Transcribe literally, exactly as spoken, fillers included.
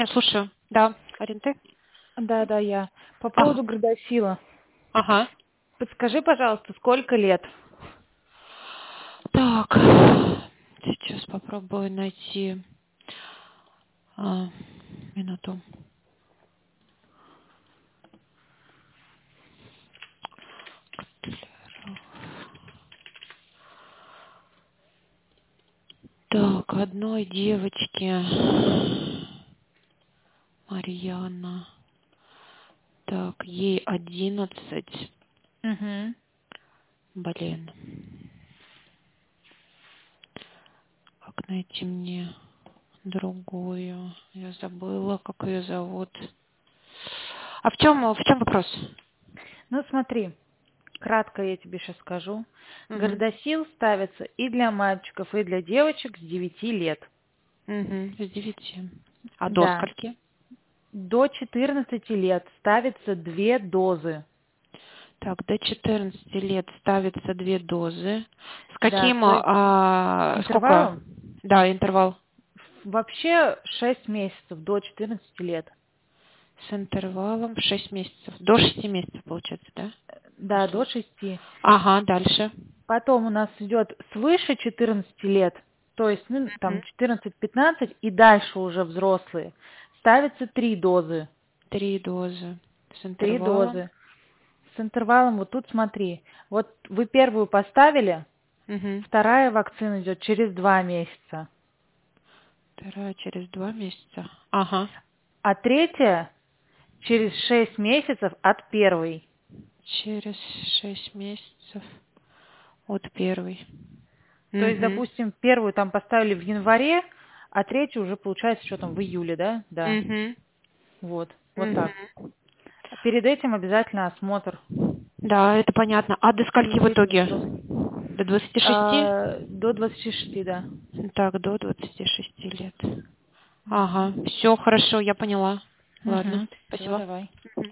Я слушаю. Да, Арин, ты? Да, да, я. По А, поводу Гордофила. ага. Подскажи, пожалуйста, сколько лет? Так, сейчас попробую найти а, минуту. Так, одной девочке Марьяна. Так, ей одиннадцать. Угу. Блин. Как найти мне другую? Я забыла, как ее зовут. А в чем, в чем вопрос? Ну, смотри, кратко я тебе сейчас скажу. Угу. Гордосил ставится и для мальчиков, и для девочек с девяти лет. Угу. С девяти. А до Да. скольки? До четырнадцати лет ставится две дозы. Так, до четырнадцати лет ставится две дозы. С Да, каким, то есть а, сколько? интервалом Да, интервал. вообще шесть месяцев до четырнадцати лет. С интервалом в шесть месяцев. До шести месяцев, получается, да? Да, до шести. Ага, дальше. Потом у нас идет свыше четырнадцати лет, то есть ну, там Мгм. четырнадцать-пятнадцать и дальше уже взрослые. Ставятся три дозы. Три дозы. С Три интервалом. дозы. С интервалом, вот тут смотри, вот вы первую поставили, Угу. вторая вакцина идет через два месяца, Вторая через два месяца. Ага. а третья через шесть месяцев от первой. Через шесть месяцев от первой. То есть, Угу. допустим, первую там поставили в январе, а третью уже получается, что там в июле, да? Да. Угу. Вот, вот так. Угу. Перед этим обязательно осмотр. Да, это понятно. А до скольки в Длительный итоге? срок. До двадцати шести? А, до двадцати шести, да. Так, до двадцати шести лет. Ага, все хорошо, я поняла. Ладно, Угу. Все, спасибо. давай. Мгм.